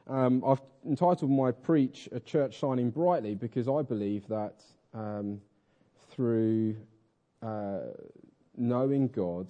I've entitled my preach "A Church Shining Brightly" because I believe that through knowing God,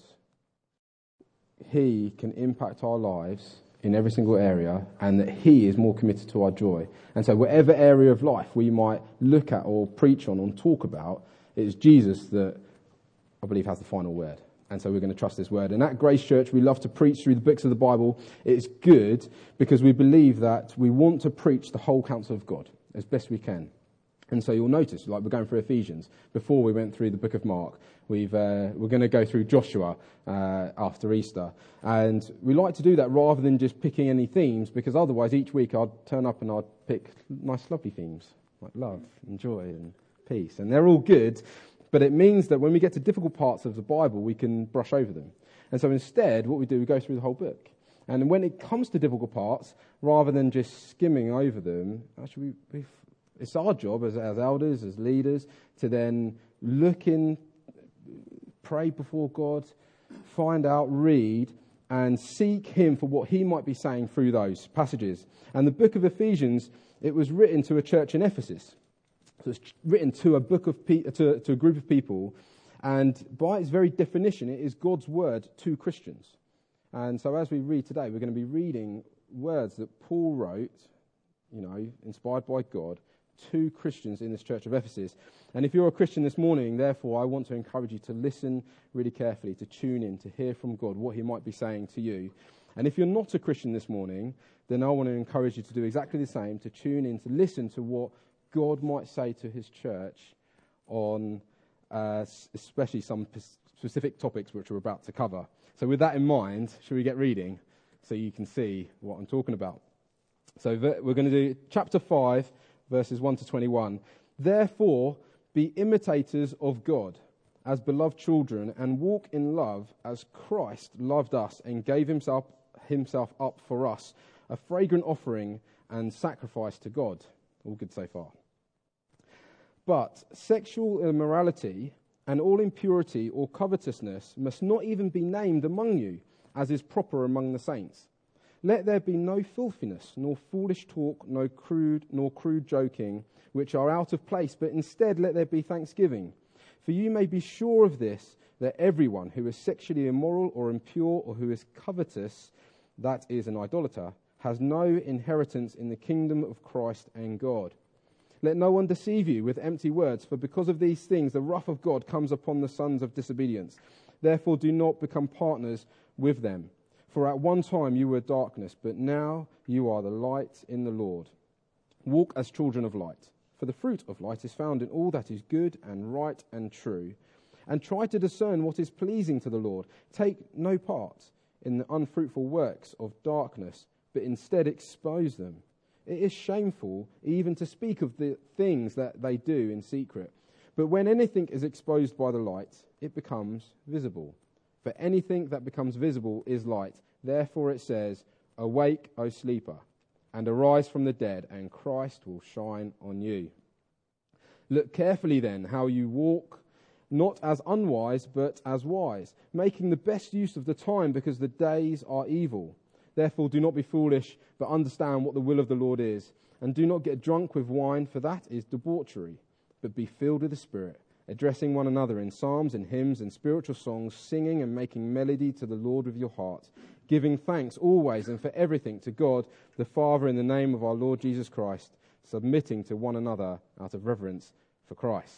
He can impact our lives in every single area, and that He is more committed to our joy. And so whatever area of life we might look at or preach on or talk about, it is Jesus that I believe has the final word. And so we're going to trust His word. And at Grace Church, we love to preach through the books of the Bible. It's good because we believe that we want to preach the whole counsel of God as best we can. And so you'll notice, like we're going through Ephesians. Before we went through the book of Mark, we're going to go through Joshua after Easter. And we like to do that rather than just picking any themes, because otherwise each week I'd turn up and I'd pick nice lovely themes, like love and joy and peace. And they're all good, but it means that when we get to difficult parts of the Bible, we can brush over them. And so instead, what we do, we go through the whole book. And when it comes to difficult parts, rather than just skimming over them, actually it's our job as elders, as leaders, to then look in, pray before God, find out, read, and seek Him for what He might be saying through those passages. And the book of Ephesians, it was written to a church in Ephesus. So it's written to a to a group of people, and by its very definition, it is God's word to Christians. And so as we read today, we're going to be reading words that Paul wrote, inspired by God, to Christians in this church of Ephesus. And if you're a Christian this morning, therefore, I want to encourage you to listen really carefully, to tune in, to hear from God what He might be saying to you. And if you're not a Christian this morning, then I want to encourage you to do exactly the same, to tune in, to listen to what God might say to His church on especially some specific topics which we're about to cover. So with that in mind, shall we get reading so you can see what I'm talking about? So we're going to do chapter 5, verses 1 to 21. Therefore, be imitators of God as beloved children, and walk in love as Christ loved us and gave himself up for us, a fragrant offering and sacrifice to God. All good so far. But sexual immorality and all impurity or covetousness must not even be named among you, as is proper among the saints. Let there be no filthiness, nor foolish talk, nor crude joking, which are out of place, but instead let there be thanksgiving. For you may be sure of this, that everyone who is sexually immoral or impure or who is covetous, that is an idolater, has no inheritance in the kingdom of Christ and God. Let no one deceive you with empty words, for because of these things the wrath of God comes upon the sons of disobedience. Therefore do not become partners with them. For at one time you were darkness, but now you are the light in the Lord. Walk as children of light, for the fruit of light is found in all that is good and right and true. And try to discern what is pleasing to the Lord. Take no part in the unfruitful works of darkness, but instead expose them. It is shameful even to speak of the things that they do in secret. But when anything is exposed by the light, it becomes visible. For anything that becomes visible is light. Therefore it says, awake, O sleeper, and arise from the dead, and Christ will shine on you. Look carefully then how you walk, not as unwise, but as wise, making the best use of the time, because the days are evil. Therefore do not be foolish, but understand what the will of the Lord is. And do not get drunk with wine, for that is debauchery, but be filled with the Spirit, addressing one another in psalms and hymns and spiritual songs, singing and making melody to the Lord with your heart, giving thanks always and for everything to God the Father in the name of our Lord Jesus Christ, submitting to one another out of reverence for Christ.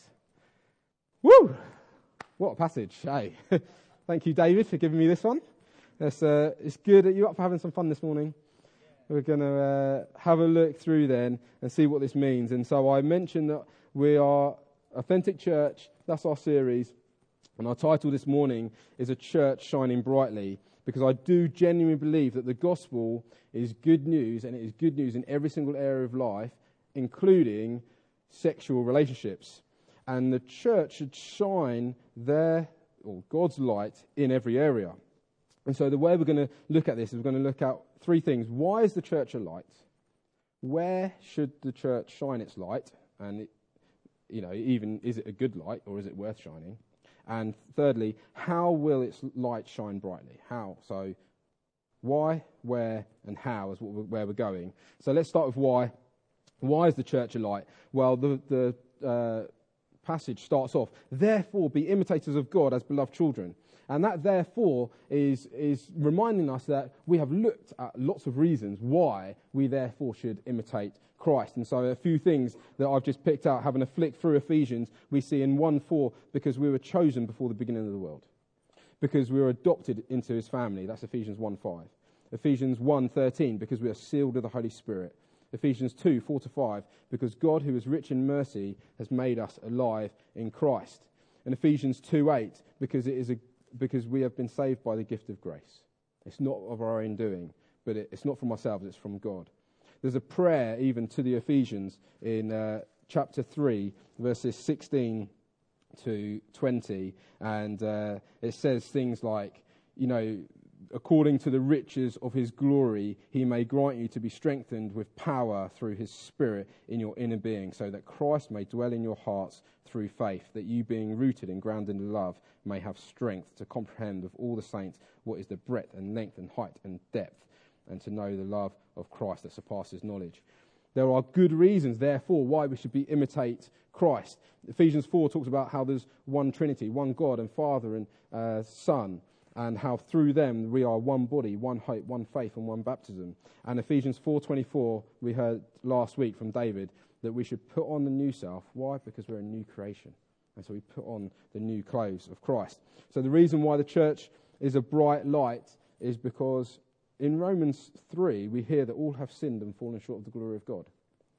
Woo! What a passage, hey. Thank you, David, for giving me this one. It's good. Are you up for having some fun this morning? We're going to have a look through then and see what this means. And so I mentioned that we are Authentic Church. That's our series. And our title this morning is A Church Shining Brightly, because I do genuinely believe that the gospel is good news, and it is good news in every single area of life, including sexual relationships. And the church should shine God's light in every area. And so the way we're going to look at this is we're going to look at three things. Why is the church a light? Where should the church shine its light? And, even is it a good light or is it worth shining? And thirdly, how will its light shine brightly? How? So Why, where, and how is where we're going. So let's start with why. Why is the church a light? Well, the passage starts off, therefore be imitators of God as beloved children. And that therefore is reminding us that we have looked at lots of reasons why we therefore should imitate Christ. And so a few things that I've just picked out, having a flick through Ephesians, we see in 1:4, because we were chosen before the beginning of the world. Because we were adopted into his family. That's Ephesians 1:5. Ephesians 1:13, because we are sealed with the Holy Spirit. Ephesians 2:4-5, because God, who is rich in mercy, has made us alive in Christ. And Ephesians 2:8, because we have been saved by the gift of grace. It's not of our own doing, but it's not from ourselves, it's from God. There's a prayer even to the Ephesians in chapter 3, verses 16 to 20, and it says things like, according to the riches of his glory, he may grant you to be strengthened with power through his Spirit in your inner being, so that Christ may dwell in your hearts through faith, that you, being rooted and grounded in love, may have strength to comprehend with all the saints what is the breadth and length and height and depth, and to know the love of Christ that surpasses knowledge. There are good reasons, therefore, why we should imitate Christ. Ephesians 4 talks about how there's one Trinity, one God and Father and Son, and how through them we are one body, one hope, one faith, and one baptism. And Ephesians 4:24, we heard last week from David that we should put on the new self. Why? Because we're a new creation. And so we put on the new clothes of Christ. So the reason why the church is a bright light is because in Romans 3, we hear that all have sinned and fallen short of the glory of God.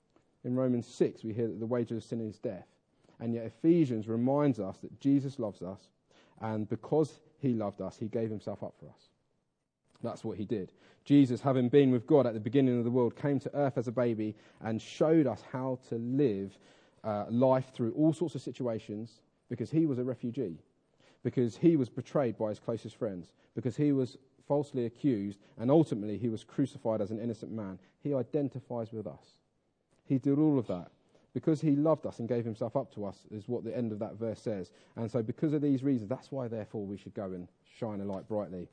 In Romans 6, we hear that the wages of sin is death. And yet Ephesians reminds us that Jesus loves us, and because he loved us, he gave himself up for us. That's what he did. Jesus, having been with God at the beginning of the world, came to earth as a baby and showed us how to live life through all sorts of situations, because he was a refugee, because he was betrayed by his closest friends, because he was falsely accused, and ultimately he was crucified as an innocent man. He identifies with us. He did all of that because he loved us and gave himself up to us, is what the end of that verse says. And so because of these reasons, that's why therefore we should go and shine a light brightly.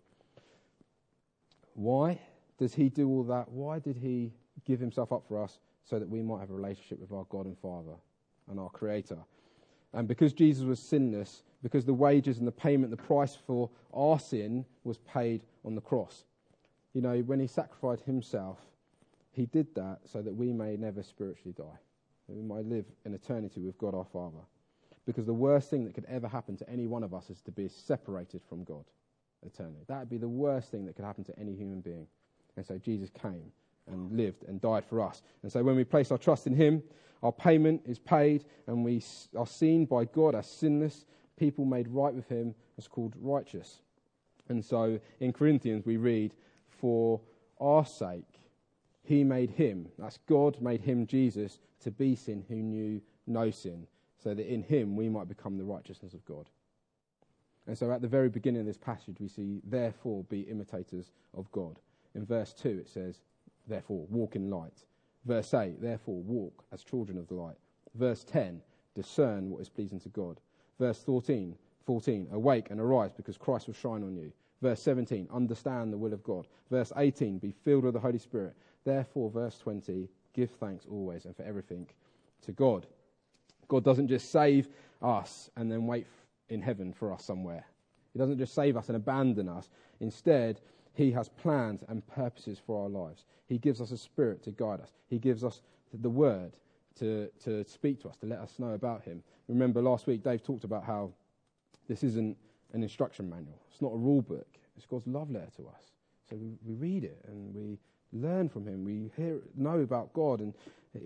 Why does he do all that? Why did he give himself up for us? So that we might have a relationship with our God and Father and our Creator. And because Jesus was sinless, because the wages and the payment, the price for our sin was paid on the cross. When he sacrificed himself, he did that so that we may never spiritually die. That we might live in eternity with God our Father. Because the worst thing that could ever happen to any one of us is to be separated from God eternally. That would be the worst thing that could happen to any human being. And so Jesus came and lived and died for us. And so when we place our trust in him, our payment is paid, and we are seen by God as sinless, people made right with him, as called righteous. And so in Corinthians we read, for our sake he made him, that's God made him, Jesus, to be sin who knew no sin, so that in him we might become the righteousness of God. And so at the very beginning of this passage we see, therefore be imitators of God. In verse 2 it says, therefore walk in light. Verse 8, therefore walk as children of the light. Verse 10, discern what is pleasing to God. Verse 14, awake and arise because Christ will shine on you. Verse 17, understand the will of God. Verse 18, be filled with the Holy Spirit. Therefore, verse 20, give thanks always and for everything to God. God doesn't just save us and then wait in heaven for us somewhere. He doesn't just save us and abandon us. Instead, he has plans and purposes for our lives. He gives us a spirit to guide us. He gives us the word to speak to us, to let us know about him. Remember last week Dave talked about how this isn't an instruction manual. It's not a rule book. It's God's love letter to us. So we read it and we learn from him. We know about God, and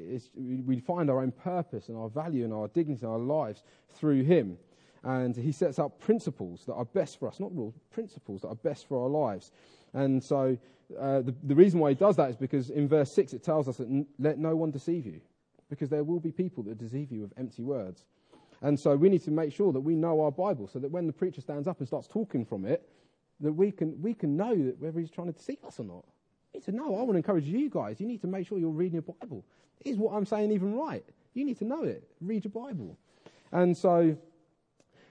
we find our own purpose and our value and our dignity in our lives through him. And he sets out principles that are best for us, not rules, principles that are best for our lives. And so the reason why he does that is because in verse 6 it tells us that let no one deceive you, because there will be people that deceive you with empty words. And so we need to make sure that we know our Bible, so that when the preacher stands up and starts talking from it, that we can know that whether he's trying to deceive us or not. You need to know. I want to encourage you guys. You need to make sure you're reading your Bible. Is what I'm saying even right? You need to know it. Read your Bible. And so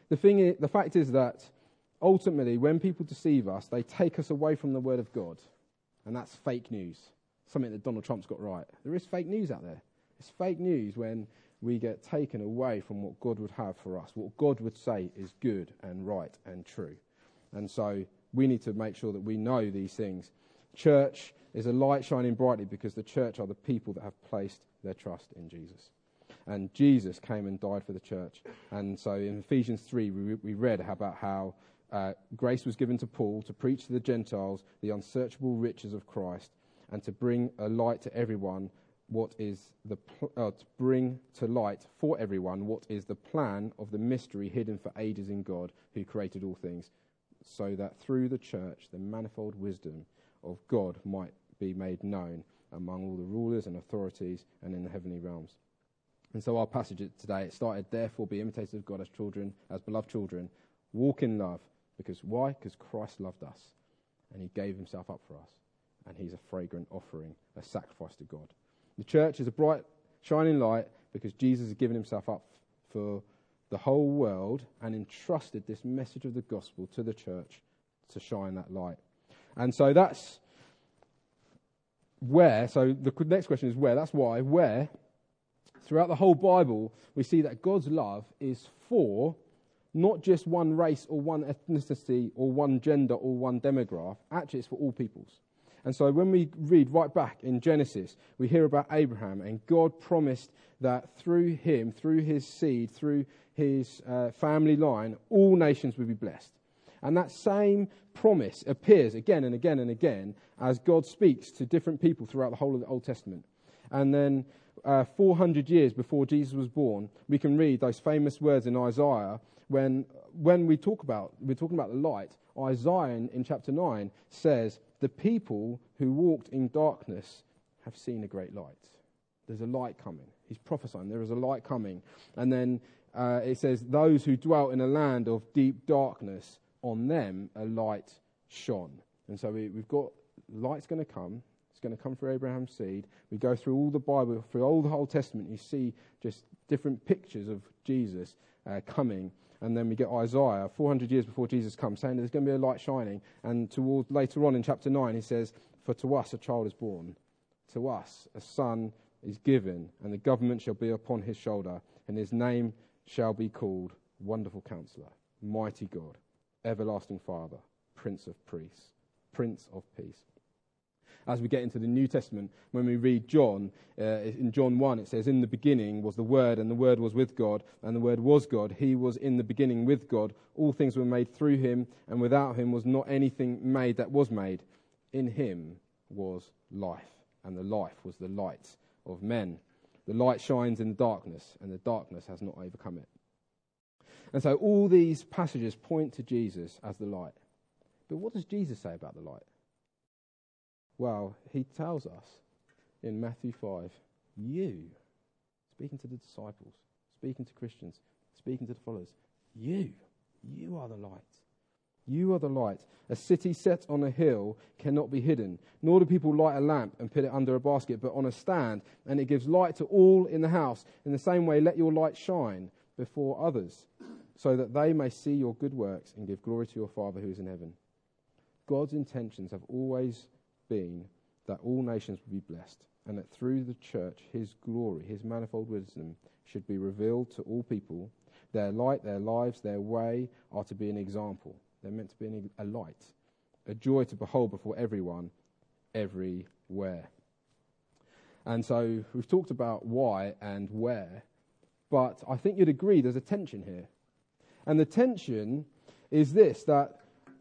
the fact is that ultimately when people deceive us, they take us away from the Word of God. And that's fake news. Something that Donald Trump's got right. There is fake news out there. It's fake news when we get taken away from what God would have for us, what God would say is good and right and true. And so we need to make sure that we know these things. Church is a light shining brightly because the church are the people that have placed their trust in Jesus. And Jesus came and died for the church. And so in Ephesians 3, we read about how grace was given to Paul to preach to the Gentiles the unsearchable riches of Christ and to bring a light to everyone to bring to light for everyone what is the plan of the mystery hidden for ages in God who created all things, so that through the church the manifold wisdom of God might be made known among all the rulers and authorities and in the heavenly realms. And so our passage today, it started, therefore be imitators of God as children, as beloved children, walk in love. Because why? Because Christ loved us and he gave himself up for us. And he's a fragrant offering, a sacrifice to God. The church is a bright, shining light because Jesus has given himself up for the whole world and entrusted this message of the gospel to the church to shine that light. And so that's where, so the next question is where, that's why, where, throughout the whole Bible, we see that God's love is for not just one race or one ethnicity or one gender or one demographic. Actually, it's for all peoples. And so when we read right back in Genesis, we hear about Abraham, and God promised that through him, through his seed, through his family line, all nations would be blessed. And that same promise appears again and again and again as God speaks to different people throughout the whole of the Old Testament. And then 400 years before Jesus was born, we can read those famous words in Isaiah when we're talking about the light. Isaiah in chapter 9 says, the people who walked in darkness have seen a great light. There's a light coming. He's prophesying there is a light coming. And then it says, those who dwelt in a land of deep darkness, on them a light shone. And so we've got light's going to come. It's going to come through Abraham's seed. We go through all the Bible, through all the Old Testament, you see just different pictures of Jesus coming. And then we get Isaiah, 400 years before Jesus comes, saying there's going to be a light shining. And later on in chapter 9, he says, for to us a child is born. To us a son is given, and the government shall be upon his shoulder, and his name shall be called Wonderful Counselor, Mighty God, Everlasting Father, Prince of Peace. As we get into the New Testament, when we read John, in John 1, it says, in the beginning was the Word, and the Word was with God, and the Word was God. He was in the beginning with God. All things were made through him, and without him was not anything made that was made. In him was life, and the life was the light of men. The light shines in the darkness, and the darkness has not overcome it. And so all these passages point to Jesus as the light. But what does Jesus say about the light? Well, he tells us in Matthew 5, you, speaking to the disciples, speaking to Christians, speaking to the followers, you are the light. You are the light. A city set on a hill cannot be hidden, nor do people light a lamp and put it under a basket, but on a stand, and it gives light to all in the house. In the same way, let your light shine before others, so that they may see your good works and give glory to your Father who is in heaven. God's intentions have always been that all nations would be blessed, and that through the church his glory, his manifold wisdom, should be revealed to all people. Their light, their lives, their way are to be an example. They're meant to be a light, a joy to behold before everyone, everywhere. And so we've talked about why and where, but I think you'd agree there's a tension here. And the tension is this, that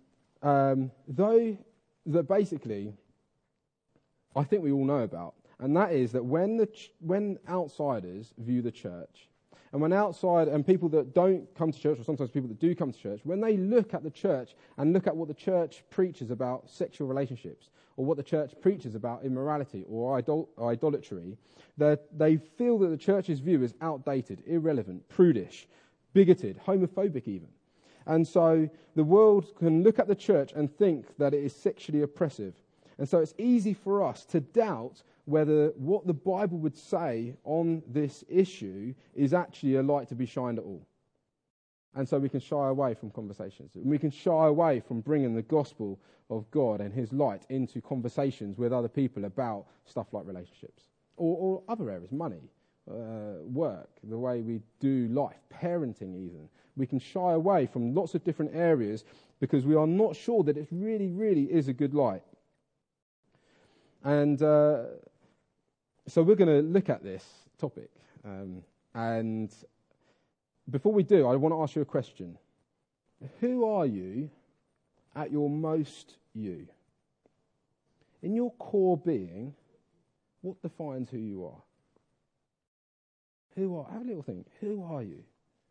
basically I think we all know about, and that is that when outsiders view the church, and when people that don't come to church, or sometimes people that do come to church, when they look at the church and look at what the church preaches about sexual relationships, or what the church preaches about immorality or idolatry, they feel that the church's view is outdated, irrelevant, prudish, bigoted, homophobic even. And so the world can look at the church and think that it is sexually oppressive. And so it's easy for us to doubt whether what the Bible would say on this issue is actually a light to be shined at all. And so we can shy away from conversations. And we can shy away from bringing the gospel of God and his light into conversations with other people about stuff like relationships or other areas, money, work, the way we do life, parenting even. We can shy away from lots of different areas because we are not sure that it really, really is a good light. And so we're going to look at this topic. And before we do, I want to ask you a question. Who are you at your most you? In your core being, what defines who you are? Have a little think. Who are you?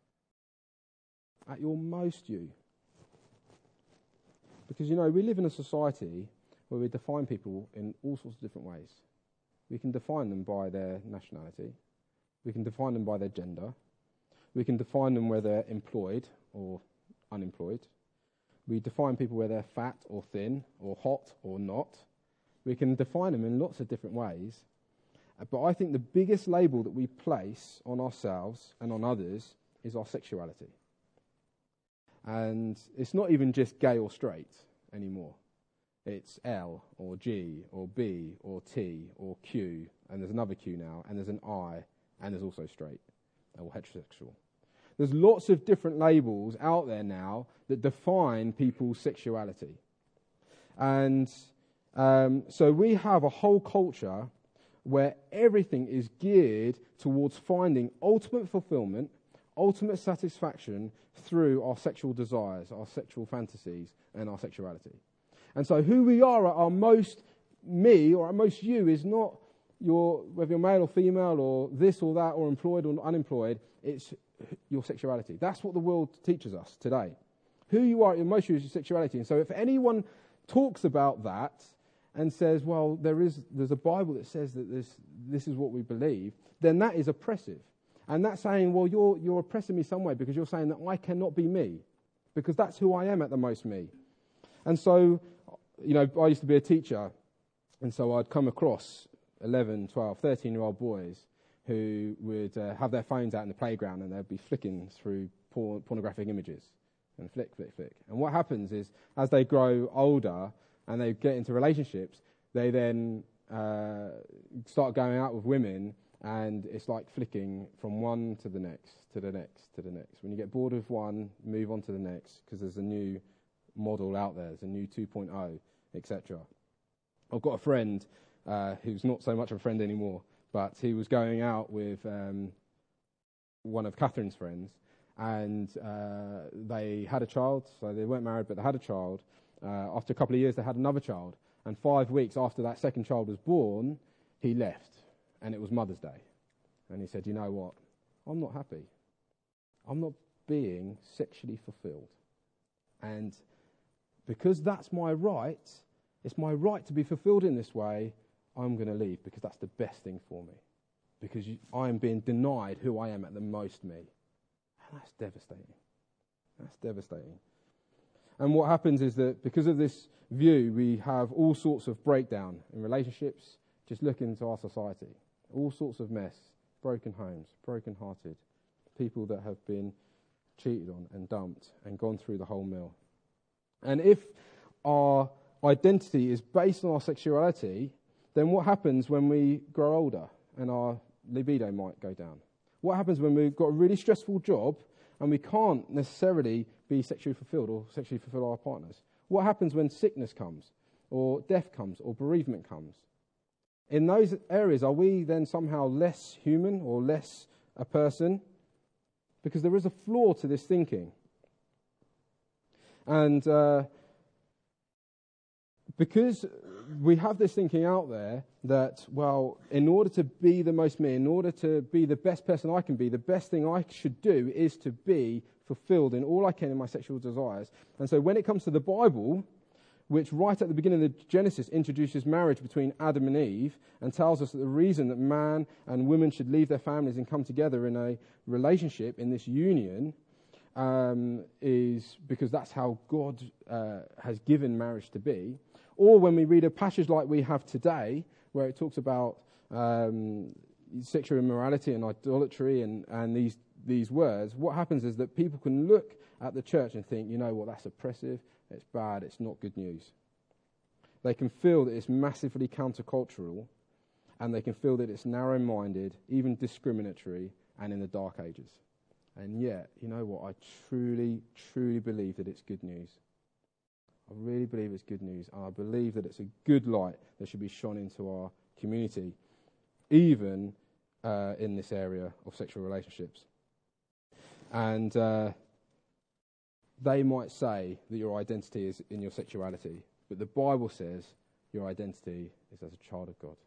At your most you. Because, we live in a society where we define people in all sorts of different ways. We can define them by their nationality. We can define them by their gender. We can define them whether they're employed or unemployed. We define people whether they're fat or thin or hot or not. We can define them in lots of different ways. But I think the biggest label that we place on ourselves and on others is our sexuality. And it's not even just gay or straight anymore. It's L or G or B or T or Q, and there's another Q now, and there's an I, and there's also straight or heterosexual. There's lots of different labels out there now that define people's sexuality. And so we have a whole culture where everything is geared towards finding ultimate fulfillment, ultimate satisfaction through our sexual desires, our sexual fantasies, and our sexuality. And so who we are at our most me or at most you is not whether you're male or female or this or that or employed or unemployed, it's your sexuality. That's what the world teaches us today. Who you are at your most you is your sexuality. And so if anyone talks about that and says, well, there's a Bible that says that this is what we believe, then that is oppressive. And that's saying, well, you're oppressing me some way because you're saying that I cannot be me, because that's who I am at the most me. And so, I used to be a teacher, and so I'd come across 11, 12, 13-year-old boys who would have their phones out in the playground and they'd be flicking through pornographic images and flick, flick, flick. And what happens is, as they grow older and they get into relationships, they then start going out with women, and it's like flicking from one to the next, to the next, to the next. When you get bored with one, move on to the next, because there's a new model out there, there's a new 2.0, etc. I've got a friend who's not so much of a friend anymore, but he was going out with one of Catherine's friends, and they had a child, so they weren't married, but they had a child. After a couple of years, they had another child, and 5 weeks after that second child was born, he left, and it was Mother's Day. And he said, you know what, I'm not happy. I'm not being sexually fulfilled. And because that's my right, it's my right to be fulfilled in this way, I'm going to leave because that's the best thing for me. Because I am being denied who I am at the most me. And that's devastating. That's devastating. And what happens is that because of this view, we have all sorts of breakdown in relationships. Just look into our society. All sorts of mess, broken homes, broken-hearted, people that have been cheated on and dumped and gone through the whole mill. And if our identity is based on our sexuality, then what happens when we grow older and our libido might go down? What happens when we've got a really stressful job and we can't necessarily be sexually fulfilled or sexually fulfill our partners? What happens when sickness comes or death comes or bereavement comes? In those areas, are we then somehow less human or less a person? Because there is a flaw to this thinking. And because we have this thinking out there that, well, in order to be the most me, in order to be the best person I can be, the best thing I should do is to be fulfilled in all I can in my sexual desires. And so when it comes to the Bible, which right at the beginning of the Genesis introduces marriage between Adam and Eve and tells us that the reason that man and woman should leave their families and come together in a relationship, in this union, is because that's how God has given marriage to be. Or when we read a passage like we have today, where it talks about sexual immorality and idolatry and these these words, what happens is that people can look at the church and think, you know what, that's oppressive, it's bad, it's not good news. They can feel that it's massively countercultural, and they can feel that it's narrow-minded, even discriminatory, and in the dark ages. And yet, you know what, I truly, truly believe that it's good news. I really believe it's good news, and I believe that it's a good light that should be shone into our community, even in this area of sexual relationships. And they might say that your identity is in your sexuality, but the Bible says your identity is as a child of God.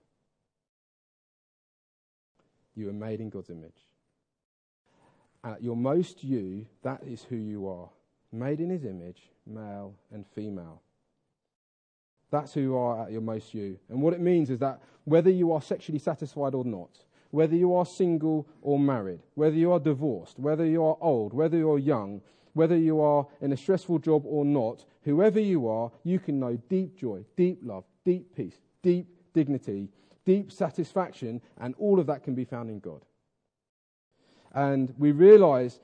You are made in God's image. At your most you, that is who you are. Made in his image, male and female. That's who you are at your most you. And what it means is that whether you are sexually satisfied or not, whether you are single or married, whether you are divorced, whether you are old, whether you're young, whether you are in a stressful job or not, whoever you are, you can know deep joy, deep love, deep peace, deep dignity, deep satisfaction, and all of that can be found in God. And we realise,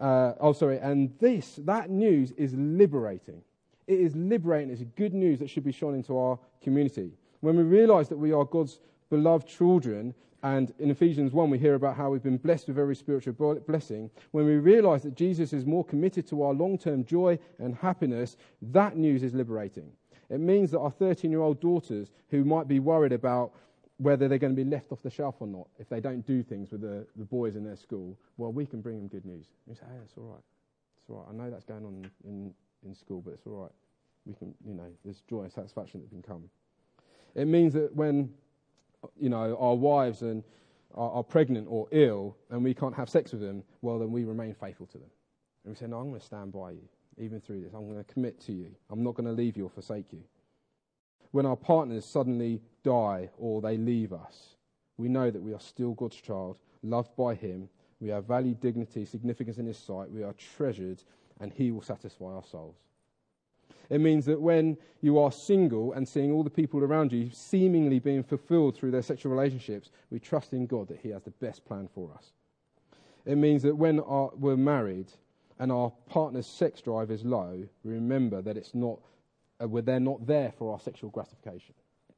that news is liberating. It is liberating. It's good news that should be shone into our community. When we realise that we are God's beloved children, and in Ephesians 1 we hear about how we've been blessed with every spiritual blessing, when we realise that Jesus is more committed to our long-term joy and happiness, that news is liberating. It means that our 13-year-old daughters who might be worried about whether they're going to be left off the shelf or not if they don't do things with the boys in their school, well, we can bring them good news. We say, hey, it's all right. It's all right. I know that's going on in school, but it's all right. We can, there's joy and satisfaction that can come. It means that when, our wives are pregnant or ill and we can't have sex with them, well, then we remain faithful to them. And we say, no, I'm going to stand by you, even through this. I'm going to commit to you. I'm not going to leave you or forsake you. When our partners suddenly die or they leave us, we know that we are still God's child, loved by him. We have value, dignity, significance in his sight. We are treasured, and he will satisfy our souls. It means that when you are single and seeing all the people around you seemingly being fulfilled through their sexual relationships, we trust in God that he has the best plan for us. It means that when we're married and our partner's sex drive is low, we remember that they're not there for our sexual gratification.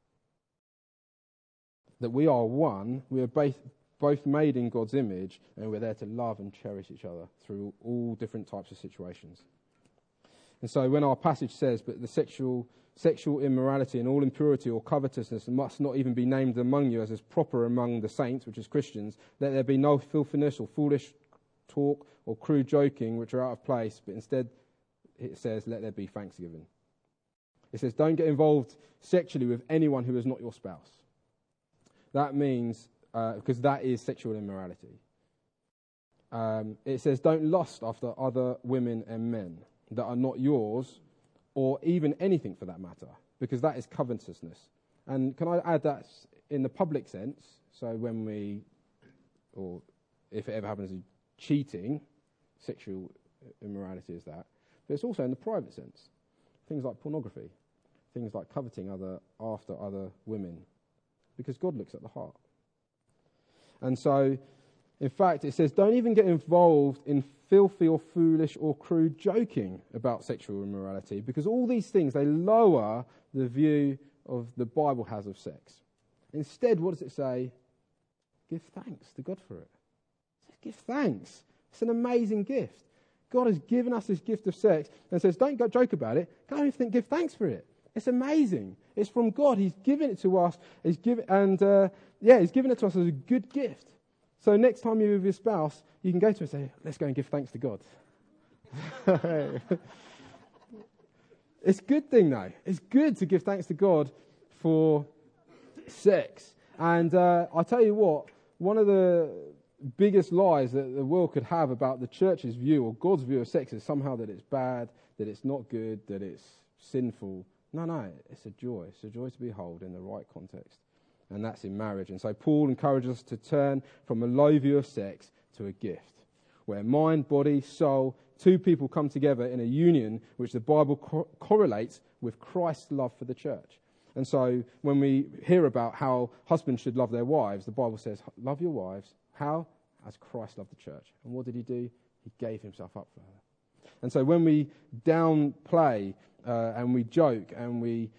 That we are one, we are both made in God's image, and we're there to love and cherish each other through all different types of situations. And so when our passage says, but the sexual immorality and all impurity or covetousness must not even be named among you as is proper among the saints, which is Christians, let there be no filthiness or foolish talk or crude joking which are out of place, but instead it says, let there be thanksgiving. It says, don't get involved sexually with anyone who is not your spouse. That means, because that is sexual immorality. It says, don't lust after other women and men that are not yours, or even anything for that matter, because that is covetousness. And can I add that in the public sense, so or if it ever happens, cheating, sexual immorality is that, but it's also in the private sense. Things like pornography, things like coveting after other women, because God looks at the heart. And so, in fact, it says, don't even get involved in filthy or foolish or crude joking about sexual immorality, because all these things, they lower the view of the Bible has of sex. Instead, what does it say? Give thanks to God for it. It says, give thanks. It's an amazing gift. God has given us this gift of sex and says, don't go joke about it. Go and give thanks for it. It's amazing. It's from God. He's given it to us. He's given it to us as a good gift. So next time you're with your spouse, you can go to him and say, let's go and give thanks to God. It's a good thing, though. It's good to give thanks to God for sex. And I'll tell you what, one of the biggest lies that the world could have about the church's view or God's view of sex is somehow that it's bad, that it's not good, that it's sinful. No, it's a joy. It's a joy to behold in the right context. And that's in marriage. And so Paul encourages us to turn from a low view of sex to a gift, where mind, body, soul, two people come together in a union which the Bible correlates with Christ's love for the church. And so when we hear about how husbands should love their wives, the Bible says, love your wives. How? as Christ loved the church. And what did he do? He gave himself up for her. And so when we downplay and we joke and we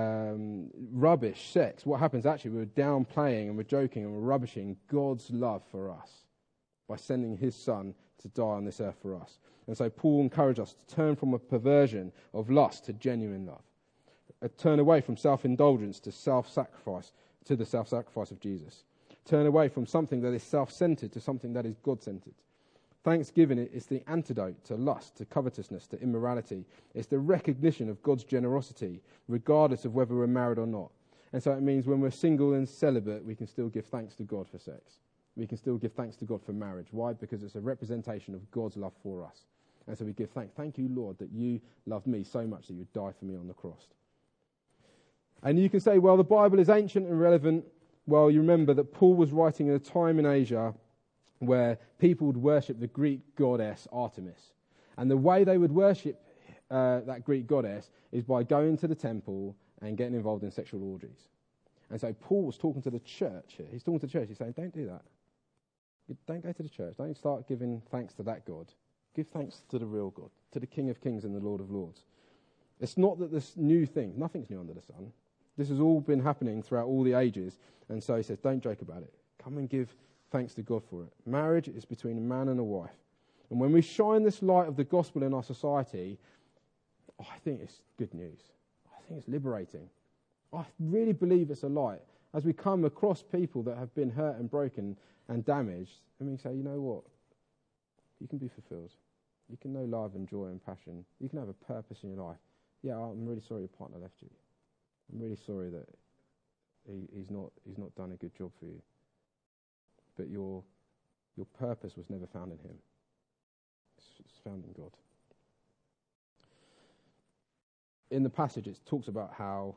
rubbish sex, what happens actually, we're downplaying and we're joking and we're rubbishing God's love for us by sending his son to die on this earth for us. And so Paul encouraged us to turn from a perversion of lust to genuine love. Turn away from self-indulgence to self-sacrifice, to the self-sacrifice of Jesus. Turn away from something that is self-centered to something that is God-centered. Thanksgiving is the antidote to lust, to covetousness, to immorality. It's the recognition of God's generosity, regardless of whether we're married or not. And so it means when we're single and celibate, we can still give thanks to God for sex. We can still give thanks to God for marriage. Why? Because it's a representation of God's love for us. And so we give thanks. Thank you, Lord, that you loved me so much that you died for me on the cross. And you can say, well, the Bible is ancient and relevant. Well, you remember that Paul was writing at a time in Asia where people would worship the Greek goddess Artemis. And the way they would worship that Greek goddess is by going to the temple and getting involved in sexual orgies. And so Paul was talking to the church here. He's talking to the church. He's saying, don't do that. Don't go to the church. Don't start giving thanks to that God. Give thanks to the real God, to the King of Kings and the Lord of Lords. It's not that this new thing, nothing's new under the sun. This has all been happening throughout all the ages. And so he says, don't joke about it. Come and give thanks to God for it. Marriage is between a man and a wife. And when we shine this light of the gospel in our society, I think it's good news. I think it's liberating. I really believe it's a light. As we come across people that have been hurt and broken and damaged, and we say, you know what? You can be fulfilled. You can know love and joy and passion. You can have a purpose in your life. Yeah, I'm really sorry your partner left you. I'm really sorry that he's not done a good job for you. But your purpose was never found in him. It's found in God. In the passage, it talks about how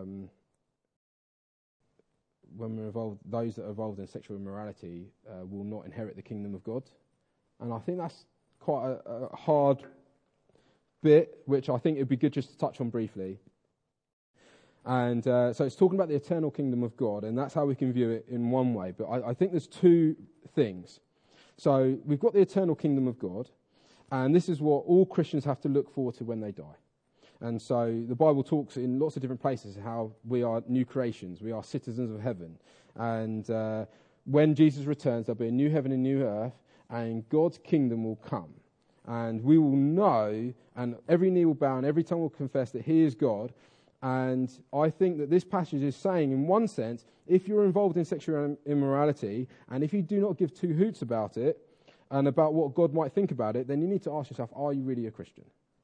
when we're involved, those that are involved in sexual immorality will not inherit the kingdom of God. And I think that's quite a hard bit, which I think it would be good just to touch on briefly. And so it's talking about the eternal kingdom of God, and that's how we can view it in one way. But I think there's two things. So we've got the eternal kingdom of God, and this is what all Christians have to look forward to when they die. And so the Bible talks in lots of different places how we are new creations, we are citizens of heaven. And when Jesus returns, there'll be a new heaven and new earth, and God's kingdom will come. And we will know, and every knee will bow, and every tongue will confess that he is God. And I think that this passage is saying, in one sense, if you're involved in sexual immorality, and if you do not give two hoots about it, and about what God might think about it, then you need to ask yourself, are you really a Christian?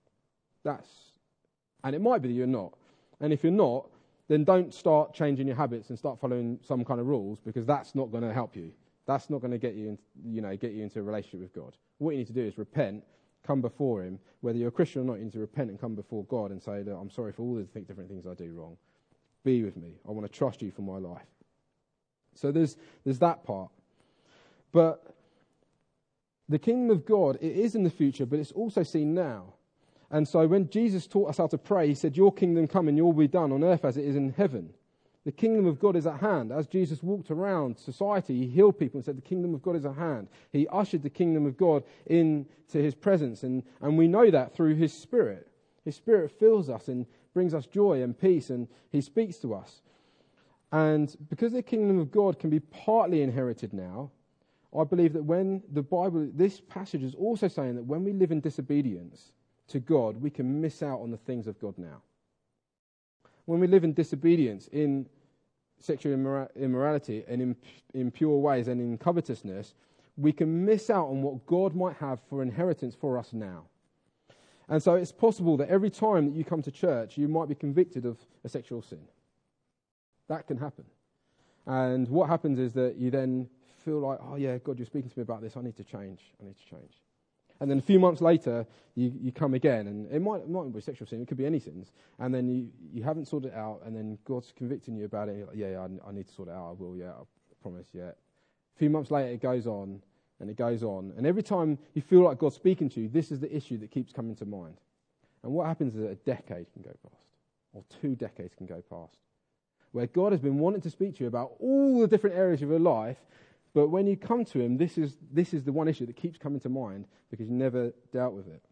And it might be that you're not. And if you're not, then don't start changing your habits and start following some kind of rules, because that's not going to help you. That's not going to get you into a relationship with God. What you need to do is repent, come before him. Whether you're a Christian or not, you need to repent and come before God and say, look, I'm sorry for all the different things I do wrong. Be with me. I want to trust you for my life. So there's that part. But the kingdom of God, it is in the future, but it's also seen now. And so when Jesus taught us how to pray, he said, your kingdom come and your will be done on earth as it is in heaven. The kingdom of God is at hand. As Jesus walked around society, he healed people and said, the kingdom of God is at hand. He ushered the kingdom of God into his presence. And we know that through his Spirit. His Spirit fills us and brings us joy and peace, and he speaks to us. And because the kingdom of God can be partly inherited now, I believe that when the Bible, this passage is also saying that when we live in disobedience to God, we can miss out on the things of God now. When we live in disobedience, in sexual immorality and in impure ways and in covetousness, we can miss out on what God might have for inheritance for us now. And so it's possible that every time that you come to church, you might be convicted of a sexual sin. That can happen. And what happens is that you then feel like, oh yeah, God, you're speaking to me about this. I need to change. And then a few months later, you come again, and it might be sexual sin, it could be any sins, and then you haven't sorted it out, and then God's convicting you about it, and you're like, yeah, I need to sort it out, I will, yeah, I promise, yeah. A few months later, it goes on, and every time you feel like God's speaking to you, this is the issue that keeps coming to mind. And what happens is that a decade can go past, or 2 decades can go past, where God has been wanting to speak to you about all the different areas of your life, But when you come to him, this is the one issue that keeps coming to mind because you never dealt with it.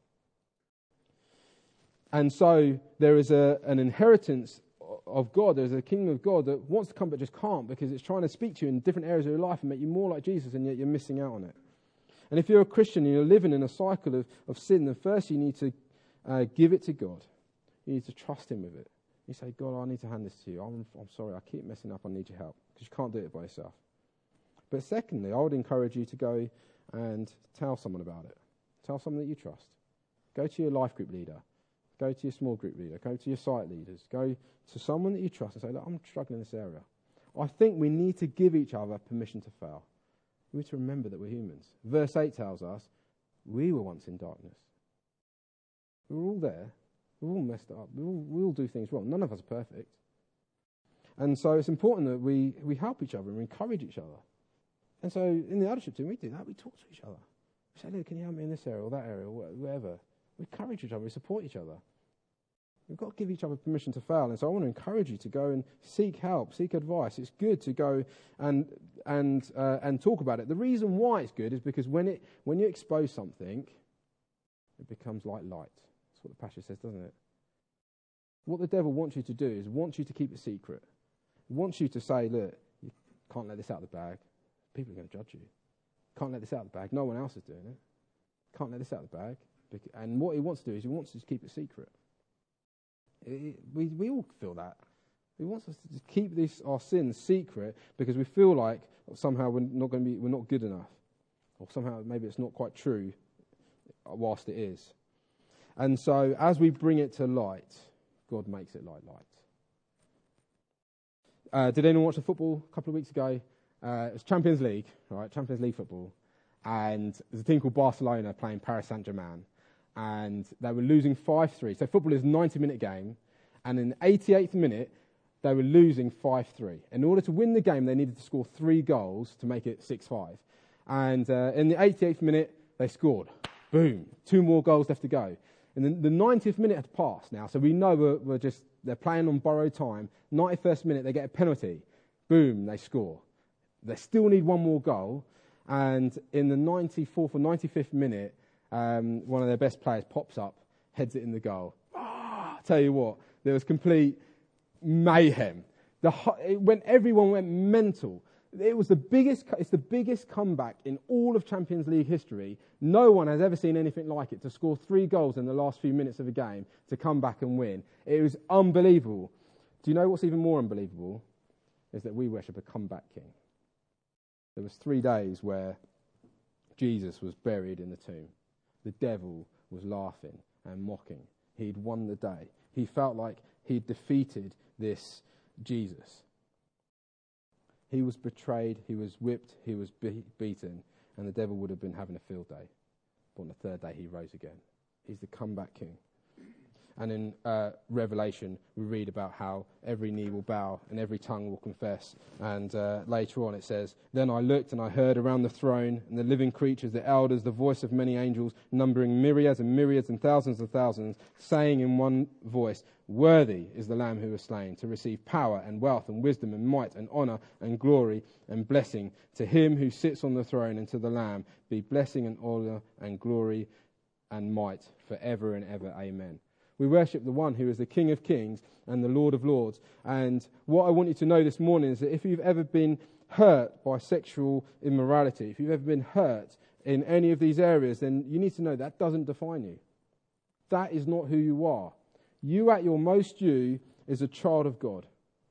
And so there is an inheritance of God. There's a kingdom of God that wants to come but just can't because it's trying to speak to you in different areas of your life and make you more like Jesus, and yet you're missing out on it. And if you're a Christian and you're living in a cycle of sin, then first you need to give it to God. You need to trust him with it. You say, God, I need to hand this to you. I'm sorry, I keep messing up. I need your help because you can't do it by yourself. But secondly, I would encourage you to go and tell someone about it. Tell someone that you trust. Go to your life group leader. Go to your small group leader. Go to your site leaders. Go to someone that you trust and say, look, I'm struggling in this area. I think we need to give each other permission to fail. We need to remember that we're humans. Verse 8 tells us, we were once in darkness. We were all there. We all messed up. We all do things wrong. None of us are perfect. And so it's important that we help each other and we encourage each other. And so in the eldership team, we do that. We talk to each other. We say, look, can you help me in this area or that area or whatever? We encourage each other. We support each other. We've got to give each other permission to fail. And so I want to encourage you to go and seek help, seek advice. It's good to go and talk about it. The reason why it's good is because when you expose something, it becomes like light. That's what the passage says, doesn't it? What the devil wants you to do is wants you to keep it secret. He wants you to say, look, you can't let this out of the bag. People are going to judge you. Can't let this out of the bag. No one else is doing it. Can't let this out of the bag. And what he wants to do is he wants us to keep it secret. We all feel that. He wants us to keep our sins secret because we feel like somehow we're not good enough, or somehow maybe it's not quite true, whilst it is. And so as we bring it to light, God makes it like light. Did anyone watch the football a couple of weeks ago? It was Champions League, right? Champions League football, and there's a team called Barcelona playing Paris Saint-Germain. And they were losing 5-3. So football is a 90-minute game. And in the 88th minute, they were losing 5-3. In order to win the game, they needed to score 3 goals to make it 6-5. And in the 88th minute, they scored. Boom. 2 more goals left to go. And then the 90th minute had passed now. So we know they're playing on borrowed time. 91st minute, they get a penalty. Boom, they score. They still need 1 more goal. And in the 94th or 95th minute, one of their best players pops up, heads it in the goal. Tell you what, there was complete mayhem. Everyone went mental. It's the biggest comeback in all of Champions League history. No one has ever seen anything like it, to score 3 goals in the last few minutes of a game, to come back and win. It was unbelievable. Do you know what's even more unbelievable? Is that we worship a comeback king. There was 3 days where Jesus was buried in the tomb. The devil was laughing and mocking. He'd won the day. He felt like he'd defeated this Jesus. He was betrayed, he was whipped, he was beaten, and the devil would have been having a field day. But on the 3rd day he rose again. He's the comeback king. And in Revelation, we read about how every knee will bow and every tongue will confess. And later on it says, then I looked and I heard around the throne and the living creatures, the elders, the voice of many angels, numbering myriads and myriads and thousands of thousands, saying in one voice, worthy is the Lamb who was slain to receive power and wealth and wisdom and might and honour and glory and blessing. To him who sits on the throne and to the Lamb be blessing and honour and glory and might forever and ever. Amen. We worship the one who is the King of Kings and the Lord of Lords. And what I want you to know this morning is that if you've ever been hurt by sexual immorality, if you've ever been hurt in any of these areas, then you need to know that doesn't define you. That is not who you are. You at your most you is a child of God.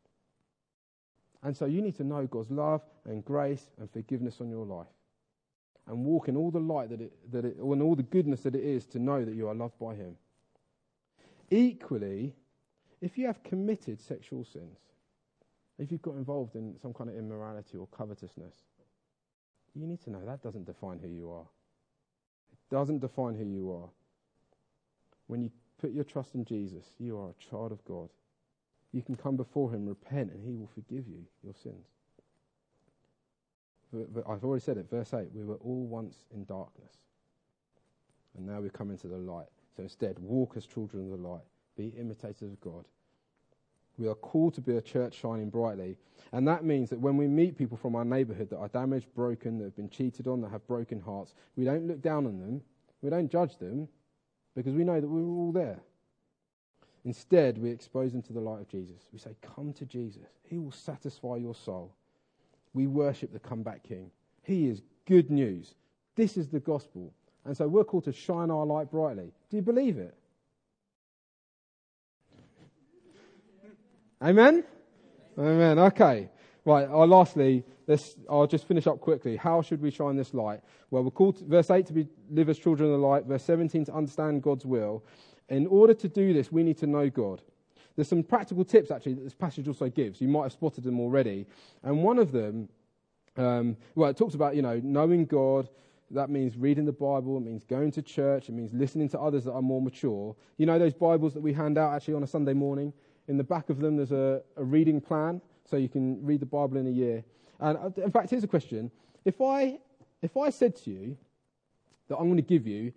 And so you need to know God's love and grace and forgiveness on your life. And walk in all the light and all the goodness that it is to know that you are loved by him. Equally, if you have committed sexual sins, if you've got involved in some kind of immorality or covetousness, you need to know that doesn't define who you are. It doesn't define who you are. When you put your trust in Jesus, you are a child of God. You can come before him, repent, and he will forgive you your sins. But I've already said it, verse 8, we were all once in darkness, and now we've come into the light. So instead, walk as children of the light. Be imitators of God. We are called to be a church shining brightly. And that means that when we meet people from our neighbourhood that are damaged, broken, that have been cheated on, that have broken hearts, we don't look down on them, we don't judge them, because we know that we were all there. Instead, we expose them to the light of Jesus. We say, come to Jesus. He will satisfy your soul. We worship the comeback King. He is good news. This is the gospel. And so we're called to shine our light brightly. Do you believe it? Amen? Amen. Okay. Right. Lastly, I'll just finish up quickly. How should we shine this light? Well, we're called, verse 8, to live as children of the light. Verse 17, to understand God's will. In order to do this, we need to know God. There's some practical tips, actually, that this passage also gives. You might have spotted them already. And one of them, it talks about, knowing God. That means reading the Bible. It means going to church. It means listening to others that are more mature. You know those Bibles that we hand out, actually, on a Sunday morning? In the back of them, there's a reading plan, so you can read the Bible in a year. And in fact, here's a question. If I said to you that I'm going to give you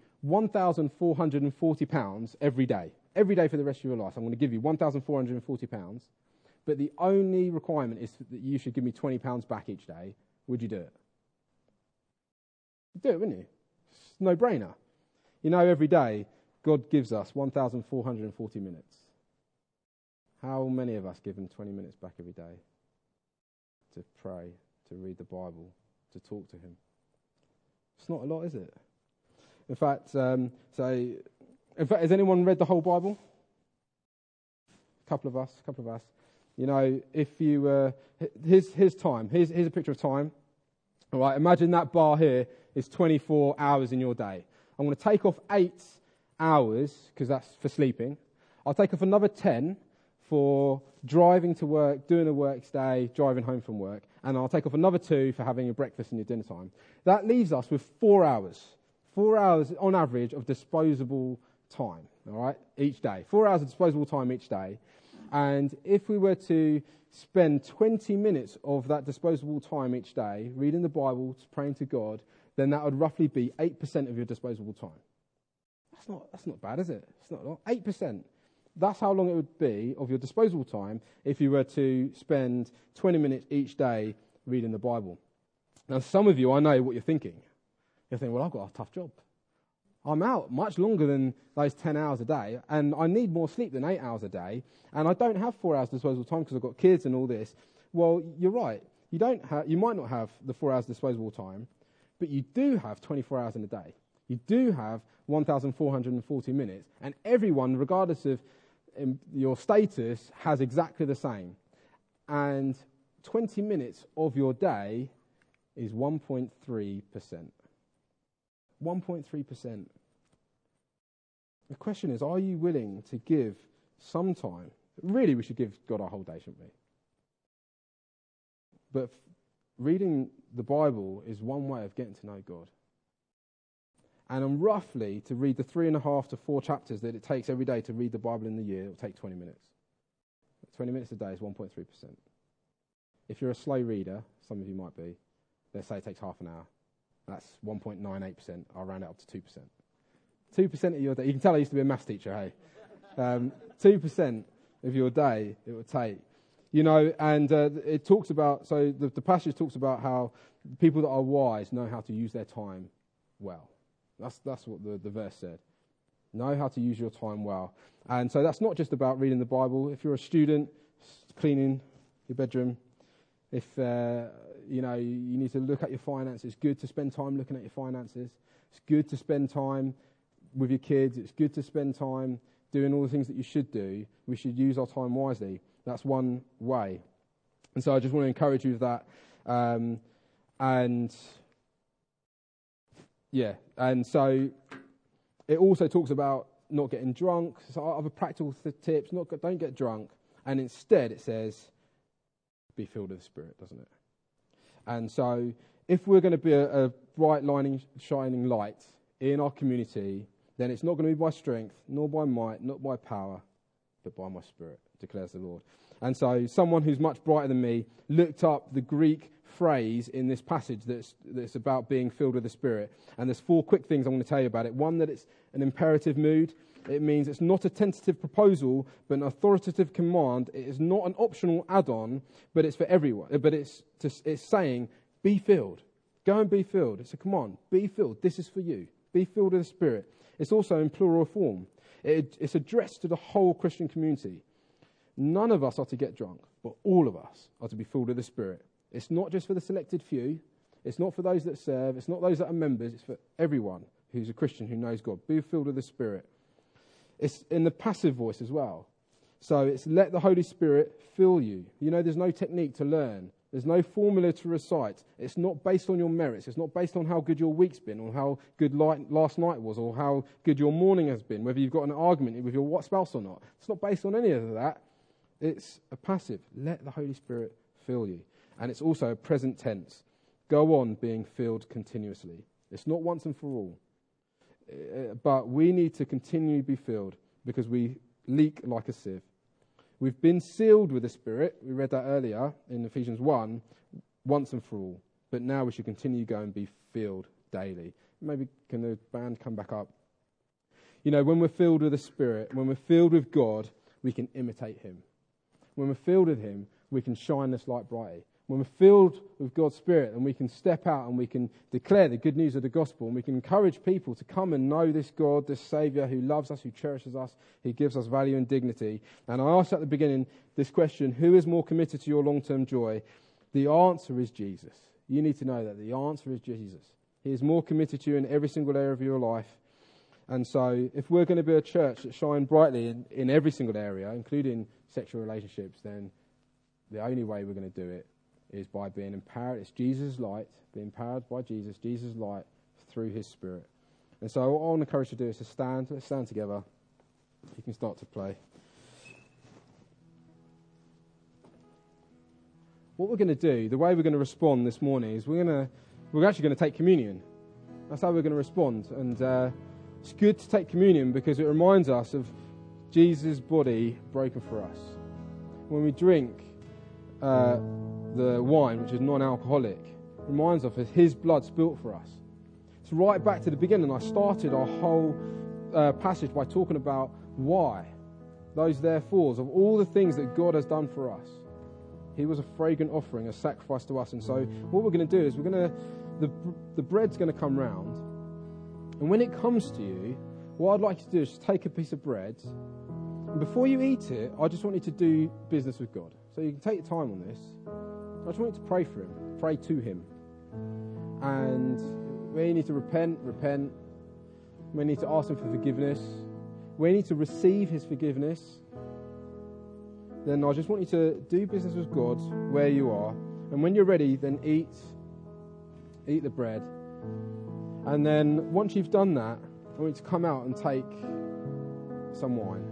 £1,440 every day for the rest of your life, I'm going to give you £1,440, but the only requirement is that you should give me £20 back each day, would you do it? You'd do it, wouldn't you? It's a no-brainer. Every day, God gives us 1,440 minutes. How many of us give him 20 minutes back every day to pray, to read the Bible, to talk to him? It's not a lot, is it? In fact, has anyone read the whole Bible? A couple of us. If you here's time. Here's a picture of time. All right, imagine that bar here is 24 hours in your day. I'm going to take off 8 hours because that's for sleeping. I'll take off another 10 for driving to work, doing a work day, driving home from work, and I'll take off another 2 for having your breakfast and your dinner time. That leaves us with 4 hours. 4 hours on average of disposable time, all right, each day. 4 hours of disposable time each day. And if we were to spend 20 minutes of that disposable time each day reading the Bible, praying to God, then that would roughly be 8% of your disposable time. That's not bad, is it? It's not a lot. 8%. That's how long it would be of your disposable time if you were to spend 20 minutes each day reading the Bible. Now, some of you, I know what you're thinking. You're thinking, well, I've got a tough job. I'm out much longer than those 10 hours a day, and I need more sleep than 8 hours a day, and I don't have 4 hours disposable time because I've got kids and all this. Well, you're right. You might not have the 4 hours disposable time, but you do have 24 hours in a day. You do have 1,440 minutes, and everyone, regardless of your status, has exactly the same. And 20 minutes of your day is 1.3%. 1.3%. The question is, are you willing to give some time? Really, we should give God our whole day, shouldn't we? But reading the Bible is one way of getting to know God. And roughly, to read the 3.5 to 4 chapters that it takes every day to read the Bible in the year, it'll take 20 minutes. 20 minutes a day is 1.3%. If you're a slow reader, some of you might be, let's say it takes half an hour. That's 1.98%. I'll round it up to 2%. 2% of your day. You can tell I used to be a maths teacher, hey? 2% of your day it would take. And it talks about, so the passage talks about how people that are wise know how to use their time well. That's what the verse said. Know how to use your time well. And so that's not just about reading the Bible. If you're a student, cleaning your bedroom, if you need to look at your finances, it's good to spend time looking at your finances. It's good to spend time with your kids. It's good to spend time doing all the things that you should do. We should use our time wisely. That's one way. And so I just want to encourage you with that. And so it also talks about not getting drunk. So other practical tips, don't get drunk. And instead it says, be filled with the Spirit, doesn't it? And so if we're going to be a bright, shining light in our community, then it's not going to be by strength, nor by might, not by power, but by my Spirit, declares the Lord. And so someone who's much brighter than me looked up the Greek phrase in this passage that's about being filled with the Spirit. And there's 4 quick things I want to tell you about it. One, that it's an imperative mood. It means it's not a tentative proposal, but an authoritative command. It is not an optional add-on, but it's for everyone. But it's saying, be filled. Go and be filled. It's a command. Be filled. This is for you. Be filled with the Spirit. It's also in plural form. It's addressed to the whole Christian community. None of us are to get drunk, but all of us are to be filled with the Spirit. It's not just for the selected few. It's not for those that serve. It's not those that are members. It's for everyone who's a Christian who knows God. Be filled with the Spirit. It's in the passive voice as well. So it's let the Holy Spirit fill you. You know, there's no technique to learn. There's no formula to recite. It's not based on your merits. It's not based on how good your week's been or how good last night was or how good your morning has been, whether you've got an argument with your spouse or not. It's not based on any of that. It's a passive. Let the Holy Spirit fill you. And it's also a present tense. Go on being filled continuously. It's not once and for all. But we need to continue to be filled because we leak like a sieve. We've been sealed with the Spirit. We read that earlier in Ephesians 1, once and for all. But now we should continue to go and be filled daily. Maybe can the band come back up? You know, when we're filled with the Spirit, when we're filled with God, we can imitate Him. When we're filled with Him, we can shine this light brightly. When we're filled with God's Spirit and we can step out and we can declare the good news of the gospel and we can encourage people to come and know this God, this Saviour who loves us, who cherishes us, who gives us value and dignity. And I asked at the beginning this question, who is more committed to your long-term joy? The answer is Jesus. You need to know that the answer is Jesus. He is more committed to you in every single area of your life. And so if we're going to be a church that shine brightly in every single area, including sexual relationships, then the only way we're going to do it is by being empowered. It's Jesus' light, being empowered by Jesus' light through His Spirit. And so what I want to encourage you to do is to stand. Let's stand together. You can start to play. What we're going to do, the way we're going to respond this morning is we're actually going to take communion. That's how we're going to respond. And it's good to take communion because it reminds us of Jesus' body broken for us. When we drink the wine, which is non-alcoholic, reminds us of His blood spilt for us. It's right back to the beginning. I started our whole passage by talking about why. Those therefores of all the things that God has done for us. He was a fragrant offering, a sacrifice to us. And so what we're going to do is the bread's going to come round. And when it comes to you, what I'd like you to do is just take a piece of bread. And before you eat it, I just want you to do business with God. So you can take your time on this. I just want you to pray for Him, pray to Him. And where you need to repent. Where you need to ask Him for forgiveness. Where you need to receive His forgiveness. Then I just want you to do business with God where you are. And when you're ready, then eat the bread. And then once you've done that, I want you to come out and take some wine.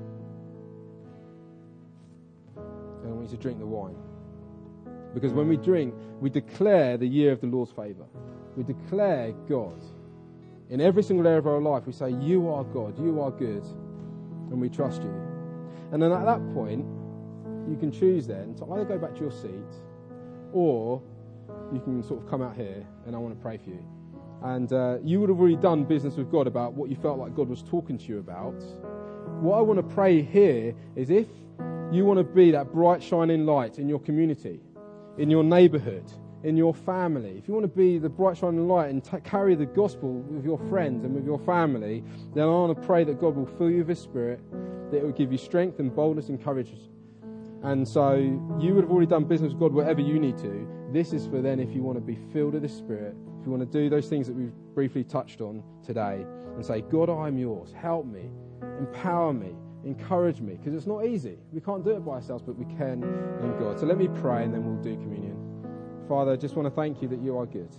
And I want you to drink the wine. Because when we drink, we declare the year of the Lord's favour. We declare God. In every single area of our life, we say, you are God, you are good, and we trust you. And then at that point, you can choose then to either go back to your seat, or you can sort of come out here, and I want to pray for you. And you would have already done business with God about what you felt like God was talking to you about. What I want to pray here is if you want to be that bright shining light in your community, in your neighbourhood, in your family, if you want to be the bright shining light and carry the gospel with your friends and with your family, then I want to pray that God will fill you with His Spirit, that it will give you strength and boldness and courage. And so you would have already done business with God whatever you need to. This is for then if you want to be filled with the Spirit, if you want to do those things that we've briefly touched on today and say, God, I'm yours. Help me. Empower me. Encourage me. Because it's not easy. We can't do it by ourselves, but we can in God. So let me pray and then we'll do communion. Father, I just want to thank you that you are good.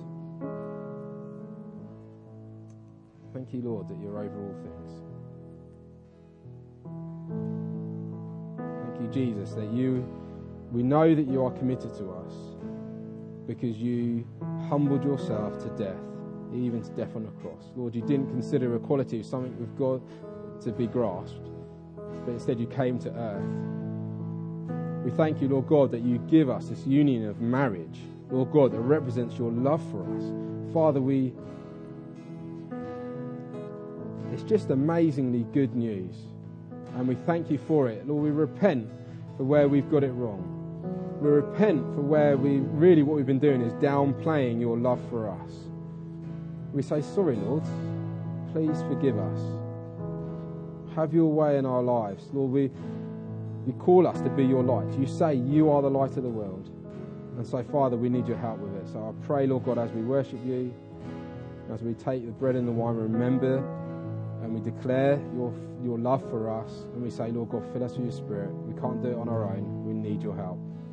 Thank you, Lord, that you're over all things. Thank you, Jesus, that we know that you are committed to us because you humbled yourself to death, even to death on the cross. Lord, you didn't consider equality as something with God to be grasped, but instead you came to earth We thank you, Lord God, that you give us this union of marriage, Lord God, that represents your love for us. Father, it's just amazingly good news, and we thank you for it. Lord, we repent for where we've got it wrong. We repent for where what we've been doing is downplaying your love for us. We say, sorry, Lord, please forgive us. Have your way in our lives. Lord, you call us to be your light. You say you are the light of the world. And so, Father, we need your help with it. So I pray, Lord God, as we worship you, as we take the bread and the wine, remember and we declare your love for us. And we say, Lord God, fill us with your Spirit. We can't do it on our own. We need your help.